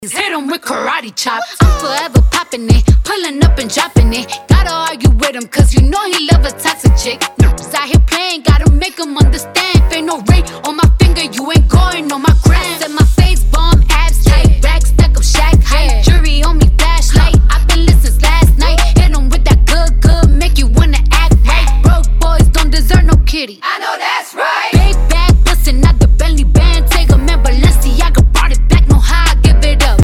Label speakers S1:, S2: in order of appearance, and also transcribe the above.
S1: Hit him with karate chops. I'm forever popping it, pulling up and dropping it. Gotta argue with him, cause you know he love a toxic chick. Nerves out here playing, gotta make him understand. Ain't no ring on my finger, you ain't going on my gram. Set my face bomb, abs tight, rack stack up shack height. Jury on me, flashlight. I've been listening since last night. Hit him with that good, make you wanna act right. Broke boys don't deserve no kitty.